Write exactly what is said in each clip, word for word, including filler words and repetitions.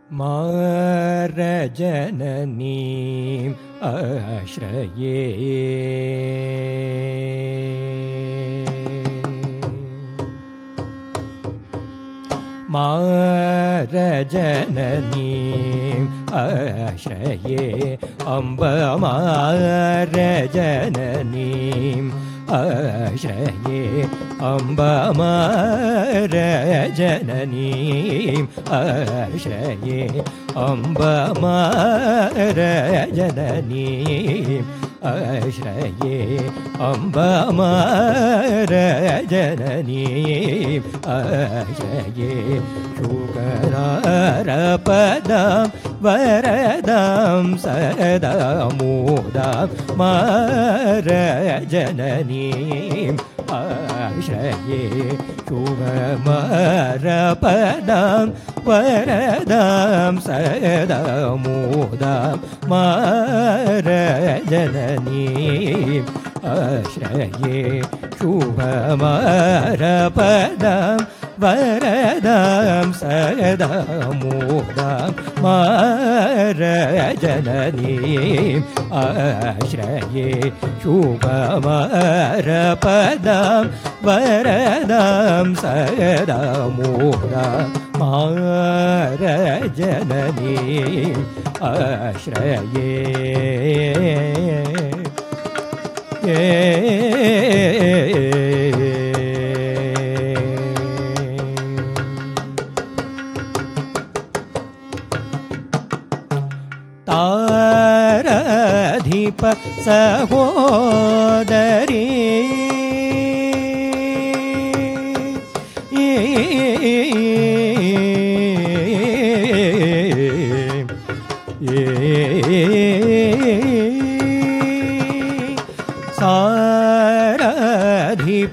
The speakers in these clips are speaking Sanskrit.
मारजननीम् आश्रये मारजननीम् आश्रये अम्ब मारजननीम् आश्रये अम्ब मारजननीम् आश्रये अम्ब मारजननीम् आश्रये अम्ब मारजननीम् आश्रये शुकरारपदां वरदां सदा मुदां मारजननीम् आश्रये शुभमारपदां वरदां सदा मुदां मारजननीम् आश्रये शुभमारपदां वरदां सदा मुदां मारजननीम् आश्रये शुभमारपदां वरदां सदा मुदां मारजननीम् आश्रये ताराधिप सहोदरी साराधिप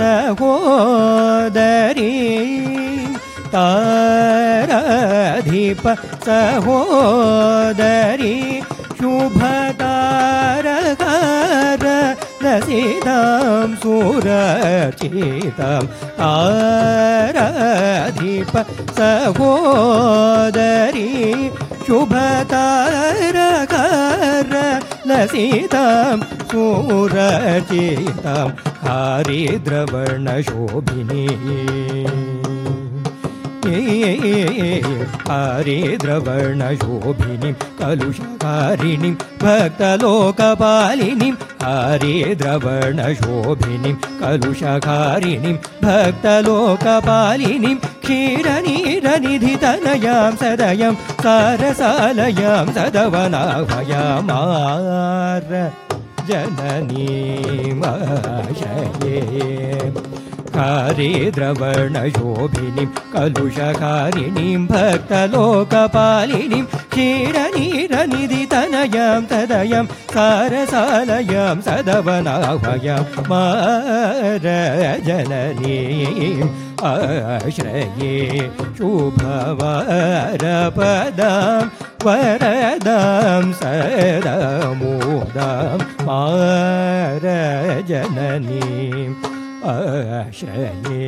सहोदरी ताराधिप सहोदरी शुभतारकार लसितां सुरचितां ताराधिप सहोदरी शुभतारकार लसितां सुरचितां हरिद्रवर्णशोभिनी हरिद्रवर्णशोभिनीं कलुषकारिणीं भक्तलोकपालिनीं हरिद्रवर्णशोभिनीं कलुषकारिणीं भक्तलोकपालिनीं क्षीरनीरनिधितनयां सदयं सारसालयां सदवनाभयां मारजननीम् आश्रये हरिद्रवर्णशोभिनीं कलुषकारिणीं भक्तलोकपालिनीं क्षीरनीरनिधितनयां तदयं सारसालयां सदवनाभयां मारजननीम् आश्रये शुभवारपदां वरदां सदा मुदां मारजननीम् आश्रये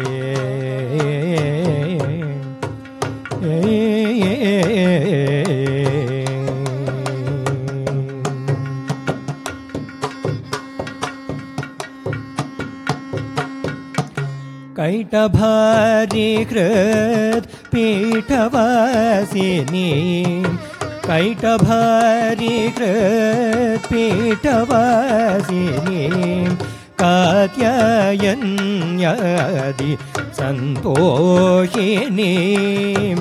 कैटभारीकृत पीठवासिनीं कैटभारीकृत पीठवासिनीं कात्यायन्यादि सन्तोषिनीं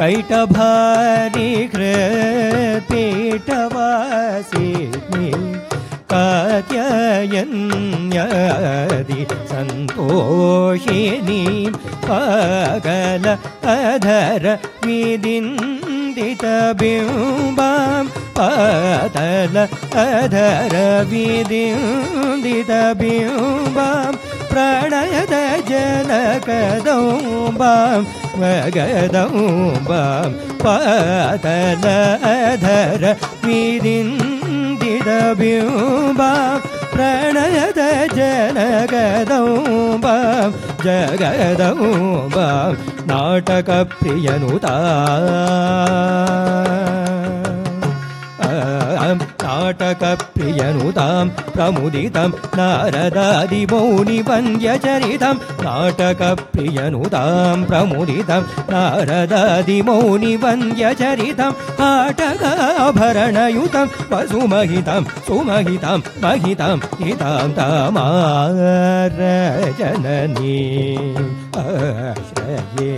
कैटभारीकृत पीठवासिनीं कात्यायन्यादि सन्तोषिनीं पागल अधर विदिन्दितबिम्बां पातल अधर विदिन्दितबिम्बां प्रणयद जनकदौम्बां वगदौम्बां पातल अधर विदिन्दितबिम्बां प्रणयद जनकदौम्बां जगदौम्बां नाटकप्रियनुता नाटकप्रियनुतां प्रमुदितं नारदादिमौनिवन्द्यचरितं नाटकप्रियनुतां प्रमुदितं नारदादिमौनिवन्द्यचरितं हाटकाभरणयुतं वसुमहितं सुमहितं महितं हितां तामारजननी आश्रये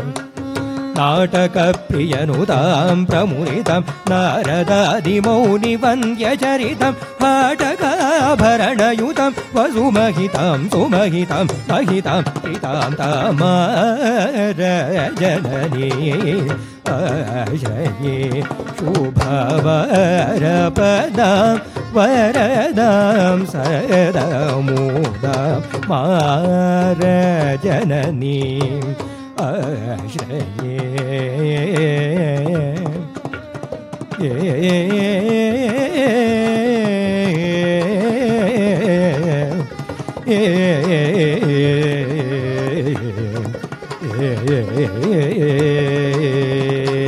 नाटकप्रियनुतां प्रमुदितं नारदादिमौनिवन्द्यचरितं हाटकाभरणयुतं वसुमहितं सुमहितं महितं हितां तामारजननी आश्रये शुभवरपदां वरदां सदा मुदां मारजननीं आश्रये ए